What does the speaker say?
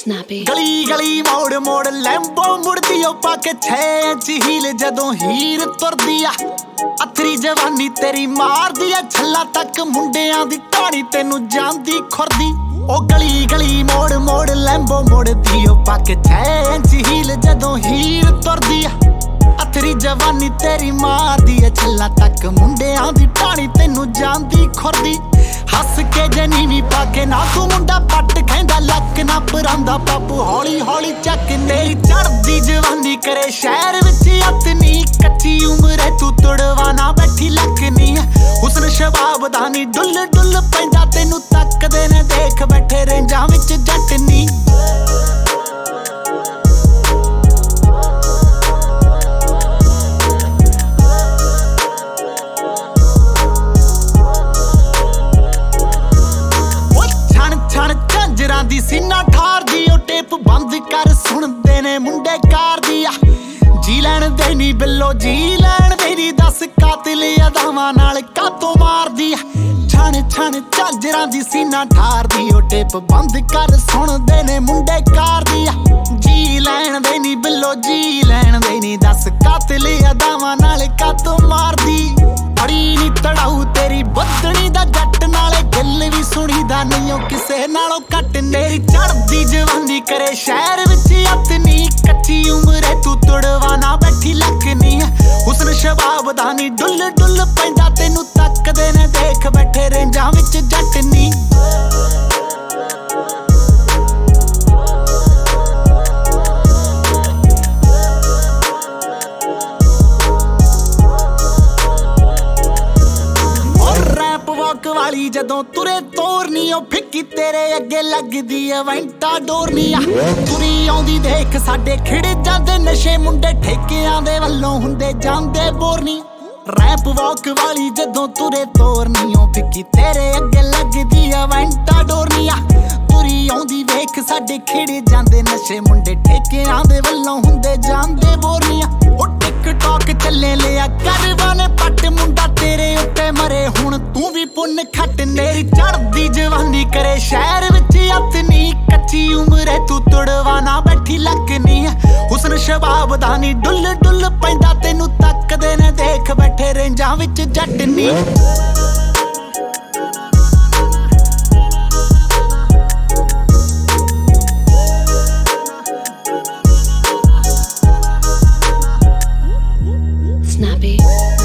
Snappy ਗਲੀ ਗਲੀ ਮੋੜ ਮੋੜ ਲੈਂਬੋ ਮੁੜਦੀ ਓ ਪਾ ਕੇ 6 ਇੰਚ ਹੀਲ ਜਦੋਂ ਹੀਰ ਤੁਰਦੀ ਆ ਅਥਰੀ ਜਵਾਨੀ ਤੇਰੀ ਮਾਰਦੀ ਆ ਛੱਲਾ ਤੱਕ ਮੁੰਡਿਆਂ ਦੀ ਢਾਣੀ ਤੈਨੂੰ ਜਾਂਦੀ ਖੁਰਦੀ ਓ ਗਲੀ ਗਲੀ ਮੋੜ ਮੋੜ ਲੈਂਬੋ ਮੁੜਦੀ ਓ ਪਾ ਕੇ 6 ਇੰਚ ਹੀਲ ਜਦੋਂ ਹੀਰ ਤੁਰਦੀ ਆ ਅਥਰੀ ਜਵਾਨੀ ਤੇਰੀ ਮਾਰਦੀ ਆ ਛੱਲਾ ਤੱਕ ਮੁੰਡਿਆਂ ਦੀ ਢਾਣੀ ਤੈਨੂੰ ਜਾਂਦੀ ਖੁਰਦੀ ਹੱਸ ਕੇ ਜਨੀਵੀਂ ਪਾ ਕੇ ਨਾ ਤੂੰ ਮੁੰਡਾ ਪੱਟ ਕਹਿੰਦਾ ਲੱਕ ਨਾ ਪਰਾਂਦਾ ਪਾਪੂ ਹੌਲੀ ਹੌਲੀ ਚੱਕ ਤੇਰੀ ਚੜਦੀ ਜਵਾਨੀ ਕਰੇ ਸ਼ਹਿਰ ਵਿੱਚ ਅਤਨੀ ਕੱਚੀ ਉਮਰ ਹੈ ਤੂੰ ਤੁੜਵਾ ਨਾ ਬੈਠੀ ਲੱਕਨੀ ਹੁਸਨ ਸ਼ਬਾਬ ਦਾ ਨੀ ਡੁੱਲ ਡੁੱਲ ਪੈਂਦਾ ਤੈਨੂੰ ਤੱਕਦੇ ਨੇ ਦੇਖ ਬੈਠੇ ਰੇਂਜਾਂ ਵਿੱਚ ਜੱਟ ਨੀ ਦੀ ਸੀਨਾ ਠਾਰਦੀ ਓ ਟੇਪ ਬੰਦ ਕਰ ਸੁਣਦੇ ਨੇ ਮੁੰਡੇ ਕਾਰ ਦੀ ਆ ਜੀ ਲੈਣ ਦੇ ਨੀ ਬਿੱਲੋ ਜੀ ਲੈਣ ਦੇ ਨੀ ਦੱਸ ਕਾਤਲ ਅਦਾਵਾਂ ਨਾਲ ਕਾਤੋਂ ਮਾਰਦੀ ਆ ਛਣ ਛਣ ਝਾਂਜਰਾਂ ਦੀ ਸੀਨਾ ਠਾਰਦੀ ਓ ਟੇਪ ਬੰਦ ਕਰ ਸੁਣਦੇ ਨੇ ਮੁੰਡੇ ਕਾਰ ਦੀ ਆ ਜੀ ਲੈਣ ਦੇ ਨੀ ਬਿੱਲੋ ਜੀ ਲੈਣ ਦੇ ਨੀ ਦੱਸ ਕਾਤਲ ਅਦਾਵਾਂ ਨਾਲ ਕਾਤੋਂ ਮਾਰਦੀ ਬੜੀ ਨੀ ਤੜਾਊ ਤੇਰੀ ਬੱਦਣੀ ਦਾ ਜੱਟ ਨਾਲੇ ਗੱਲ ਵੀ ਸੁਣੀਦਾ ਨਹੀਂ ਓ ਕਿਸੇ ਨਾਲੋਂ ਘੱਟ ਮੇਰੀ ਚੜਦੀ ਜਵਾਨੀ ਕਰੇ ਸ਼ਹਿਰ ਵਿੱਚ ਅਤਨੀ ਕੱਚੀ ਉਮਰ ਹੈ ਤੂੰ ਤੁੜਵਾ ਨਾ ਬੈਠੀ ਲੱਕਨੀ ਹੁਸਨ ਸ਼ਬਾਬ ਦਾ ਨੀ ਡੁੱਲ ਡੁੱਲ ਪੈਂਦਾ ਤੈਨੂੰ ਤੱਕਦੇ ਨੇ ਦੇਖ ਬੈਠੇ ਰੇਂਜਾਂ ਵਿੱਚ ਜੱਟ ਨੀ ਵਾਲੀ ਜਦੋਂ ਤੁਰੇ ਤੋਰਨੀ ਓ ਫਿੱਕੀ ਤੇਰੇ ਅੱਗੇ ਲੱਗਦੀ ਐ ਵੈਂਟਾ ਡੋਰਨੀ ਆ ਤੁਰੀ ਆਉਂਦੀ ਦੇਖ ਸਾਡੇ ਖਿੜ ਜਾਂਦੇ ਨਸ਼ੇ ਮੁੰਡੇ ਠੇਕਿਆਂ ਦੇ ਵੱਲੋਂ ਹੁੰਦੇ ਜਾਂਦੇ ਬੋਰਨੀ ਰੈਪ ਵਾਕ ਵਾਲੀ ਜਦੋਂ ਤੁਰੇ ਤੋਰਨੀ ਓ ਫਿੱਕੀ ਤੇਰੇ ਅੱਗੇ ਲੱਗਦੀ ਐ ਵੈਂਟਾ ਡੋਰਨੀ ਆ ਤੁਰੀ ਆਉਂਦੀ ਵੇਖ ਸਾਡੇ ਖਿੜ ਜਾਂਦੇ ਨਸ਼ੇ ਮੁੰਡੇ ਠੇਕਿਆਂ ਦੇ ਵੱਲੋਂ ਹੁੰਦੇ ਜਾਂਦੇ ਬੋਰਨੀਆਂ ਓ ਟਿਕਟੌਕ ਚੱਲੇ ਲਿਆ ਕਰਵਾਨੇ ਪੱਟ ਮੁੰਡਾ ਤੇਰੇ ਉੱਤੇ ਮਰੇ ਹੁਣ ਤੂੰ ਵੀ ਪੁੰਨ ਖੱਟ ਮੇਰੀ ਚੜਦੀ ਜਵਾਨੀ ਕਰੇ ਸ਼ਹਿਰ ਵਿੱਚ ਅਤਨੀ ਕੱਚੀ ਉਮਰ ਹੈ ਤੂੰ ਤੁੜਵਾ ਨਾ ਬੈਠੀ ਲੱਕਨੀ ਹੁਸਨ ਸ਼ਬਾਬ ਦਾ ਨੀ ਡੁੱਲ ਡੁੱਲ ਪੈਂਦਾ ਤੈਨੂੰ ਤੱਕਦੇ ਨੇ ਦੇਖ ਬੈਠੇ ਰੇਂਜਾਂ ਵਿੱਚ ਜੱਟ ਨੀ Snappy